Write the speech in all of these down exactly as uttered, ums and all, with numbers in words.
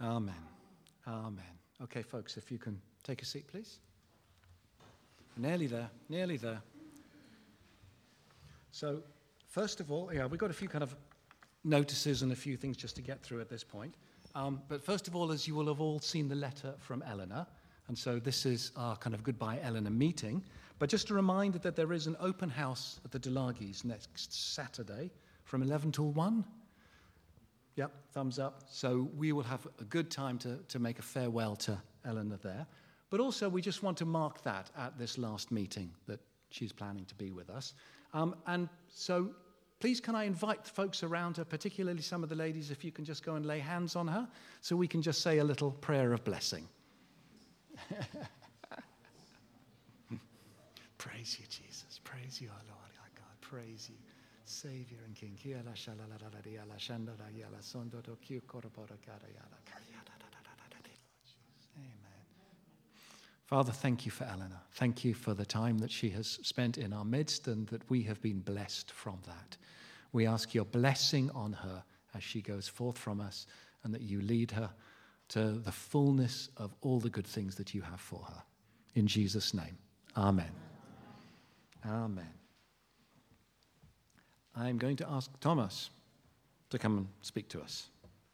Amen. Amen. Okay, folks, if you can take a seat, please. Nearly there, nearly there. So, first of all, yeah, we've got a few kind of notices and a few things just to get through at this point. Um, but first of all, as you will have all seen the letter from Eleanor, and so this is our kind of goodbye Eleanor meeting. But just a reminder that there is an open house at the Delagis next Saturday from eleven till one. Yep, thumbs up. So we will have a good time to, to make a farewell to Eleanor there. But also we just want to mark that at this last meeting that she's planning to be with us. Um, and so please can I invite folks around her, particularly some of the ladies, if you can just go and lay hands on her so we can just say a little prayer of blessing. Praise you, Jesus. Praise you, our Lord, our God. Praise you, Savior and King. Amen. Father, thank you for Eleanor. Thank you for the time that she has spent in our midst and that we have been blessed from that. We ask your blessing on her as she goes forth from us and that you lead her to the fullness of all the good things that you have for her. In Jesus' name, amen. Amen. I'm going to ask Thomas to come and speak to us.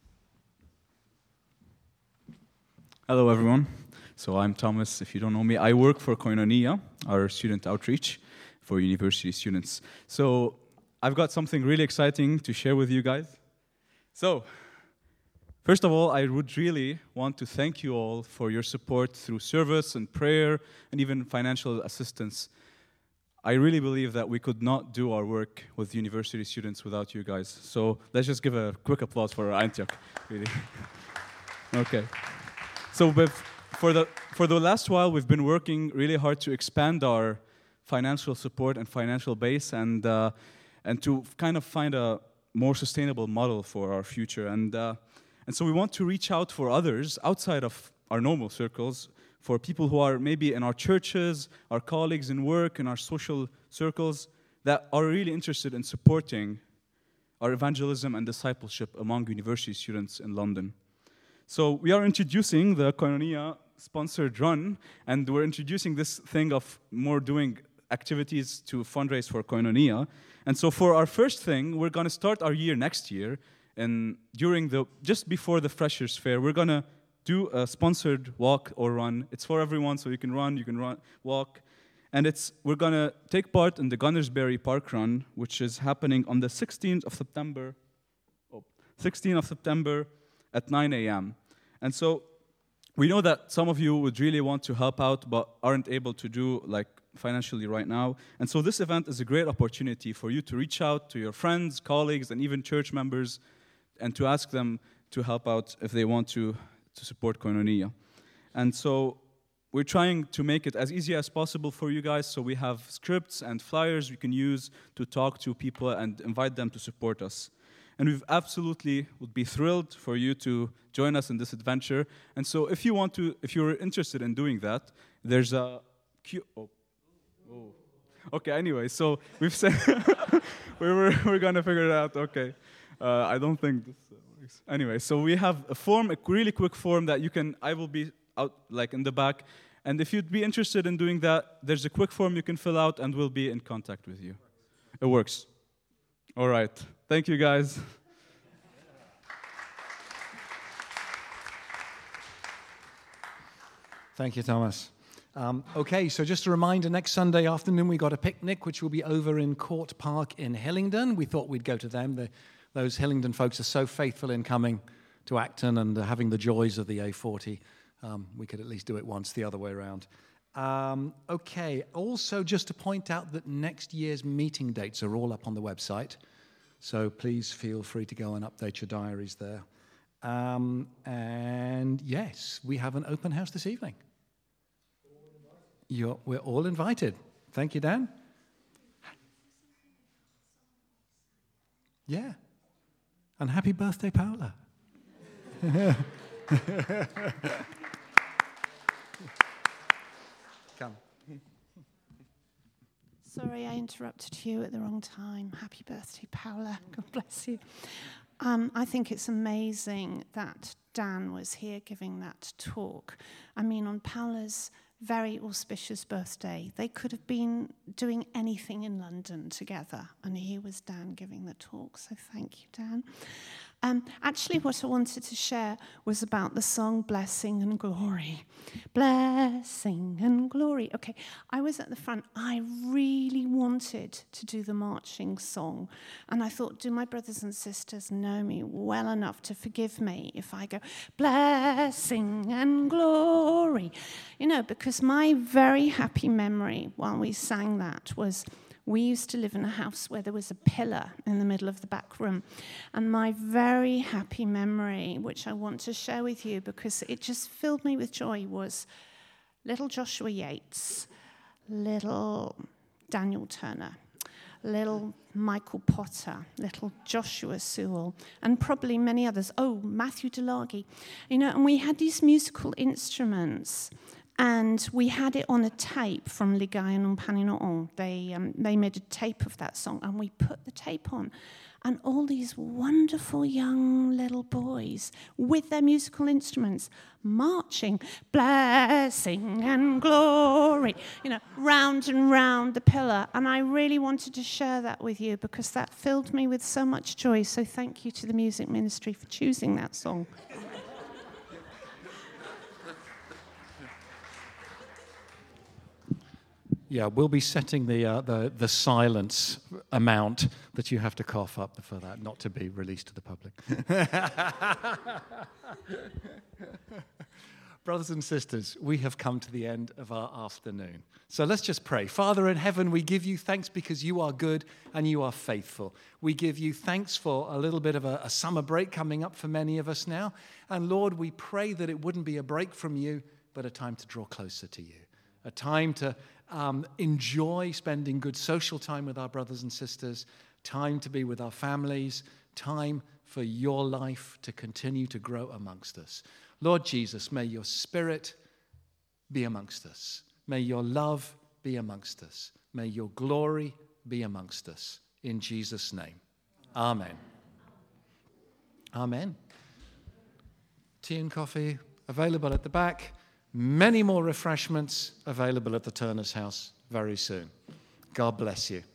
Hello, everyone. So I'm Thomas. If you don't know me, I work for Koinonia, our student outreach for university students. So I've got something really exciting to share with you guys. So first of all, I would really want to thank you all for your support through service and prayer and even financial assistance. I really believe that we could not do our work with university students without you guys. So let's just give a quick applause for Antioch, really. Okay. So for the for the last while, we've been working really hard to expand our financial support and financial base, and uh, and to kind of find a more sustainable model for our future. And uh, and so we want to reach out for others outside of our normal circles, for people who are maybe in our churches, our colleagues in work, in our social circles, that are really interested in supporting our evangelism and discipleship among university students in London. So we are introducing the Koinonia sponsored run, and we're introducing this thing of more doing activities to fundraise for Koinonia. And so for our first thing, we're going to start our year next year, and during the, just before the Freshers' Fair, we're going to do a sponsored walk or run. It's for everyone, so you can run, you can run, walk. And it's we're going to take part in the Gunnersbury Park Run, which is happening on the sixteenth of September, oh, sixteenth of September at nine a.m. And so we know that some of you would really want to help out but aren't able to do like financially right now. And so this event is a great opportunity for you to reach out to your friends, colleagues, and even church members and to ask them to help out if they want to to support Koinonia. And so we're trying to make it as easy as possible for you guys, so we have scripts and flyers you can use to talk to people and invite them to support us. And we absolutely would be thrilled for you to join us in this adventure. And so if you want to, if you're interested in doing that, there's a Q, oh, oh. Okay, anyway, so we've said, we were, we're gonna figure it out, okay. Uh, I don't think this uh, works. Anyway, so we have a form, a really quick form that you can, I will be out like in the back. And if you'd be interested in doing that, there's a quick form you can fill out and we'll be in contact with you. It works. All right. Thank you, guys. Thank you, Thomas. Um, okay, so just a reminder, next Sunday afternoon we got a picnic, which will be over in Court Park in Hillingdon. We thought we'd go to them. The, those Hillingdon folks are so faithful in coming to Acton and uh, having the joys of the A forty. Um, we could at least do it once the other way around. Um, okay, also just to point out that next year's meeting dates are all up on the website. So please feel free to go and update your diaries there. Um, and yes, we have an open house this evening. You're, we're all invited. Thank you, Dan. Yeah. And happy birthday, Paola. Come. Sorry, I interrupted you at the wrong time. Happy birthday, Paola. God bless you. Um, I think it's amazing that Dan was here giving that talk. I mean, on Paula's very auspicious birthday, they could have been doing anything in London together, and here was Dan giving the talk, so thank you, Dan. Um, actually, what I wanted to share was about the song Blessing and Glory. Blessing and glory. Okay, I was at the front. I really wanted to do the marching song. And I thought, do my brothers and sisters know me well enough to forgive me if I go, blessing and glory? You know, because my very happy memory while we sang that was, we used to live in a house where there was a pillar in the middle of the back room. And my very happy memory, which I want to share with you because it just filled me with joy, was little Joshua Yates, little Daniel Turner, little Michael Potter, little Joshua Sewell, and probably many others. Oh, Matthew Delagi. You know, and we had these musical instruments. And we had it on a tape from Les Gars en Paninoon. They um, they made a tape of that song, and we put the tape on. And all these wonderful young little boys with their musical instruments marching, blessing and glory, you know, round and round the pillar. And I really wanted to share that with you because that filled me with so much joy. So thank you to the music ministry for choosing that song. Yeah, we'll be setting the, uh, the the silence amount that you have to cough up for that, not to be released to the public. Brothers and sisters, we have come to the end of our afternoon. So let's just pray. Father in heaven, we give you thanks because you are good and you are faithful. We give you thanks for a little bit of a, a summer break coming up for many of us now. And Lord, we pray that it wouldn't be a break from you, but a time to draw closer to you. A time to um, enjoy spending good social time with our brothers and sisters, time to be with our families, time for your life to continue to grow amongst us. Lord Jesus, may your Spirit be amongst us. May your love be amongst us. May your glory be amongst us. In Jesus' name, amen. Amen. Tea and coffee available at the back. Many more refreshments available at the Turner's house very soon. God bless you.